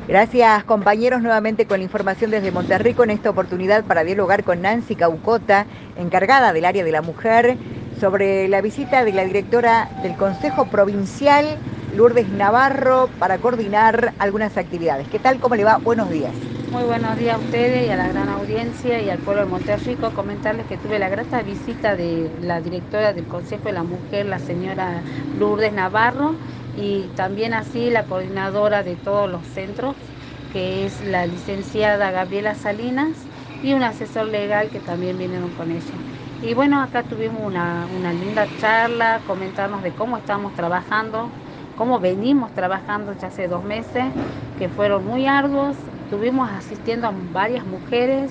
Gracias, compañeros, nuevamente con la información desde Monterrico, en esta oportunidad para dialogar con Nancy Caucota, encargada del área de la mujer, sobre la visita de la directora del Consejo Provincial, Lourdes Navarro, para coordinar algunas actividades. ¿Qué tal? ¿Cómo le va? Buenos días. Muy buenos días a ustedes y a la gran audiencia y al pueblo de Monterrico. Comentarles que tuve la grata visita de la directora del Consejo de la Mujer, la señora Lourdes Navarro, y también así la coordinadora de todos los centros, que es la licenciada Gabriela Salinas, y un asesor legal que también vinieron con ella. Y bueno, acá tuvimos una linda charla, comentarnos de cómo estamos trabajando, cómo venimos trabajando ya hace 2 meses, que fueron muy arduos. Estuvimos asistiendo a varias mujeres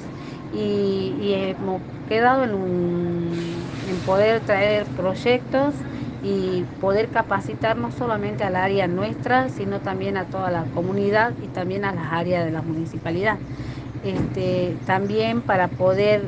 y hemos quedado en poder traer proyectos y poder capacitar no solamente al área nuestra, sino también a toda la comunidad y también a las áreas de la municipalidad. También para poder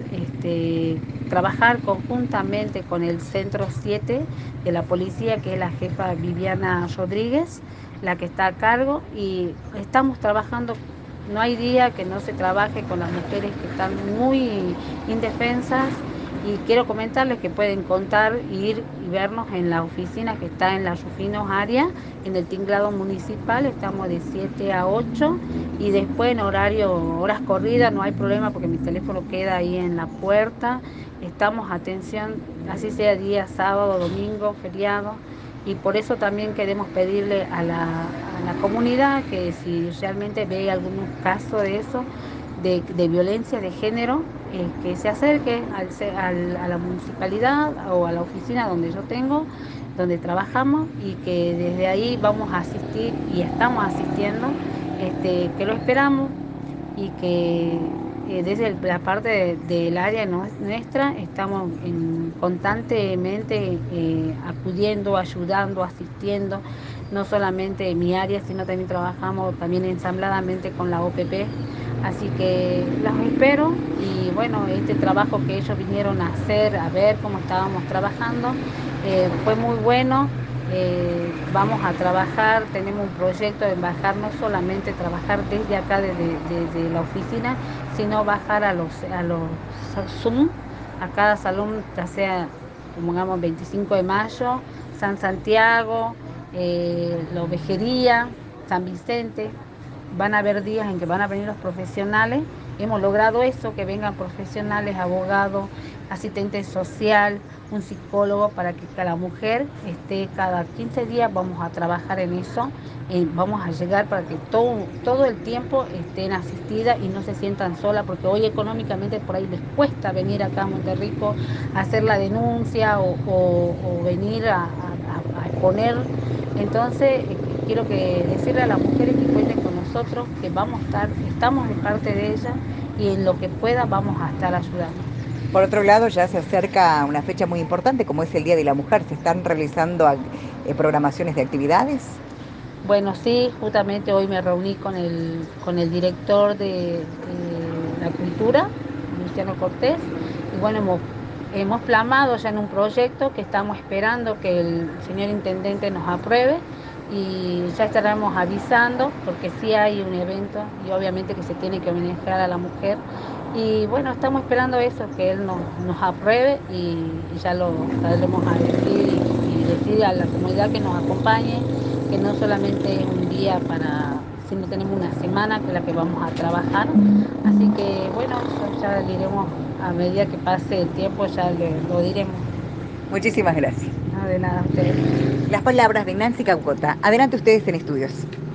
trabajar conjuntamente con el Centro 7 de la policía, que es la jefa Viviana Rodríguez, la que está a cargo, y estamos trabajando. No hay día que no se trabaje con las mujeres que están muy indefensas, y quiero comentarles que pueden contar, ir y vernos en la oficina que está en la Rufinos área, en el tinglado municipal. Estamos de 7 a 8 y después en horas corridas no hay problema porque mi teléfono queda ahí en la puerta. Estamos atención, así sea día sábado, domingo, feriado, y por eso también queremos pedirle a la comunidad que si realmente ve algún caso de eso, de violencia de género, que se acerque a la municipalidad o a la oficina donde yo tengo, donde trabajamos, y que desde ahí vamos a asistir y estamos asistiendo, que lo esperamos, y que desde la parte del área nuestra estamos constantemente acudiendo, ayudando, asistiendo, no solamente en mi área, sino también trabajamos también ensambladamente con la OPP. Así que las espero, y bueno, este trabajo que ellos vinieron a hacer, a ver cómo estábamos trabajando, fue muy bueno. Vamos a trabajar, tenemos un proyecto de bajar, no solamente trabajar desde acá, desde la oficina, sino bajar a los Zoom, a cada salón, ya sea, pongamos, 25 de mayo, San Santiago, La Ovejería, San Vicente. Van a haber días en que van a venir los profesionales. Hemos logrado eso, que vengan profesionales, abogados, asistente social, un psicólogo, para que cada mujer esté cada 15 días. Vamos a trabajar en eso, vamos a llegar para que todo el tiempo estén asistidas y no se sientan solas, porque hoy económicamente por ahí les cuesta venir acá a Monterrico a hacer la denuncia o venir a exponer. Entonces, quiero decirle a las mujeres que cuenten con nosotros, que vamos a estar, estamos de parte de ellas, y en lo que pueda vamos a estar ayudando. Por otro lado, ya se acerca una fecha muy importante, como es el Día de la Mujer. ¿Se están realizando programaciones de actividades? Bueno, sí, justamente hoy me reuní con el director de la cultura, Luciano Cortés, y bueno, hemos plasmado ya en un proyecto que estamos esperando que el señor intendente nos apruebe, y ya estaremos avisando, porque sí hay un evento y obviamente que se tiene que homenajear a la mujer. Y bueno, estamos esperando eso, que él nos apruebe, y ya lo saldremos a decir, y decir a la comunidad que nos acompañe, que no solamente es un día sino tenemos una semana que es la que vamos a trabajar. Así que bueno, eso ya diremos a medida que pase el tiempo, ya lo diremos. Muchísimas gracias. No, de nada a ustedes. Las palabras de Nancy Caucota. Adelante ustedes en estudios.